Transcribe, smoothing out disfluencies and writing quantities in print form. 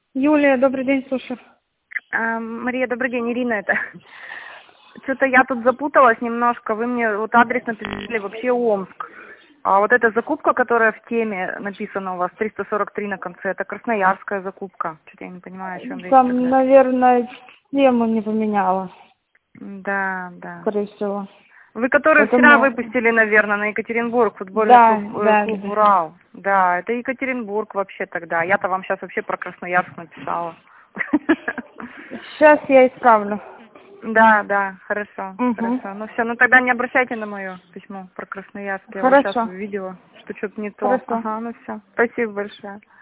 Юлия, добрый день, слушаю. Мария, добрый день, Ирина это. Что-то я тут запуталась немножко. Вы мне вот адрес написали вообще Омск. А вот эта закупка, которая в теме написана у вас, 343 на конце, это красноярская закупка. Что-то я не понимаю, о чем речь Там, тогда. наверное, тему не поменяла, Да, да. скорее всего. Вы которую вчера Поэтому, выпустили, наверное, на Екатеринбург, футбольный да, клуб, да, клуб да. Урал. Да, это Екатеринбург вообще тогда. Я-то вам сейчас вообще про Красноярск написала. Сейчас я исправлю. Да, да, хорошо, Угу. хорошо. Ну все, ну тогда не обращайте на мое письмо про Красноярск. Я вот сейчас Хорошо, увидела, что что-то не то. хорошо. Ага, ну все. Спасибо большое.